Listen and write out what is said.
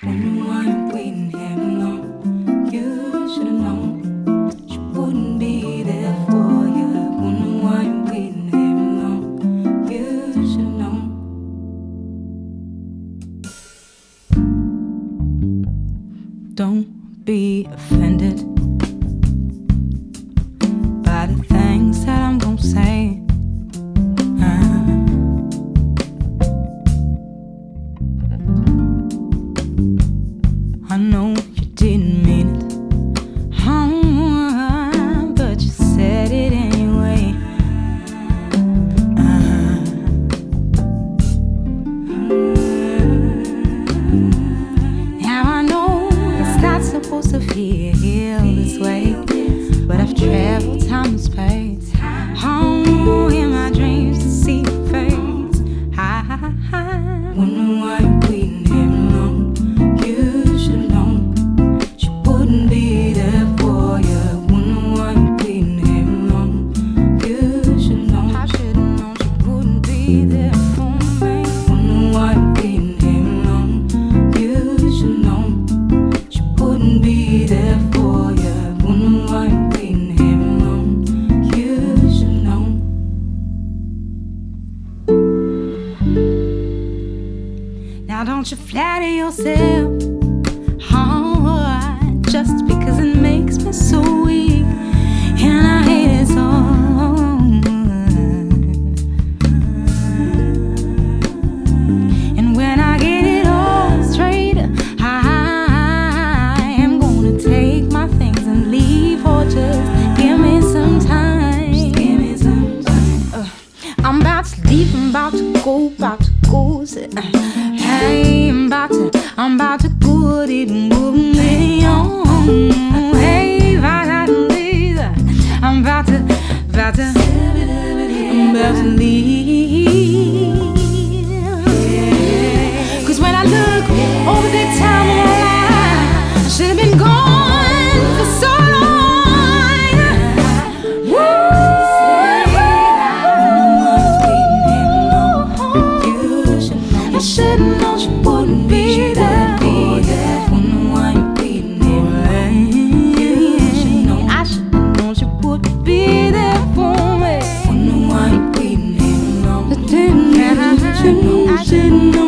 Wonder why I'm waiting here long. You should've known she wouldn't be there for you. Wonder why I'm waiting here long. You should've known. Don't be offended by the things that I'm gonna say. I know you didn't mean it, but you said it anyway. Now I know it's not supposed to feel this way, but I've traveled time and space. In my dreams to see your face. Wonder why you're waiting here alone. You should've known she wouldn't be there for you. Wonder why you're waiting here alone. You should've known. I should've known she wouldn't be there for me. Wonder why you're waiting here alone. You should've known she wouldn't be there for you. Wonder why you're waiting here alone. You should've known. Now don't you flatter yourself, just because it makes me so weak, and I hate it so. And when I get it all straight, I am gonna take my things and leave, or just give me some time. Just give me some time. I'm about to leave, I'm about to go, hey, I'm about to go, it moving me on. Hey, I'm about to leave. 'Cause when I look over the time of my life, I should have been gone for so long. I should've known she wouldn't be there for you. Wonder why you're waiting here. I should've known she wouldn't be there for me. Wonder why you're waiting here long. I should've known.